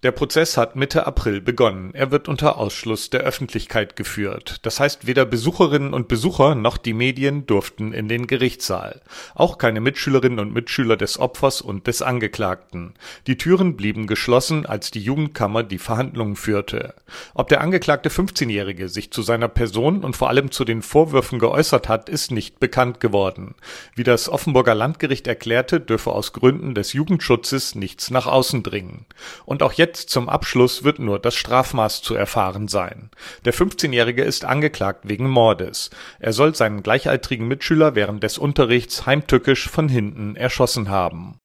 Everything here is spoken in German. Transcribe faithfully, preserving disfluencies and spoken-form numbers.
Der Prozess hat Mitte April begonnen. Er wird unter Ausschluss der Öffentlichkeit geführt. Das heißt, weder Besucherinnen und Besucher noch die Medien durften in den Gerichtssaal. Auch keine Mitschülerinnen und Mitschüler des Opfers und des Angeklagten. Die Türen blieben geschlossen, als die Jugendkammer die Verhandlungen führte. Ob der angeklagte fünfzehnjährige sich zu seiner Person und vor allem zu den Vorwürfen geäußert hat, ist nicht bekannt geworden. Wie das Offenburger Landgericht erklärte, dürfe aus Gründen des Jugendschutzes nichts nach außen dringen. Und auch jetzt zum Abschluss wird nur das Strafmaß zu erfahren sein. Der fünfzehnjährige ist angeklagt wegen Mordes. Er soll seinen gleichaltrigen Mitschüler während des Unterrichts heimtückisch von hinten erschossen haben.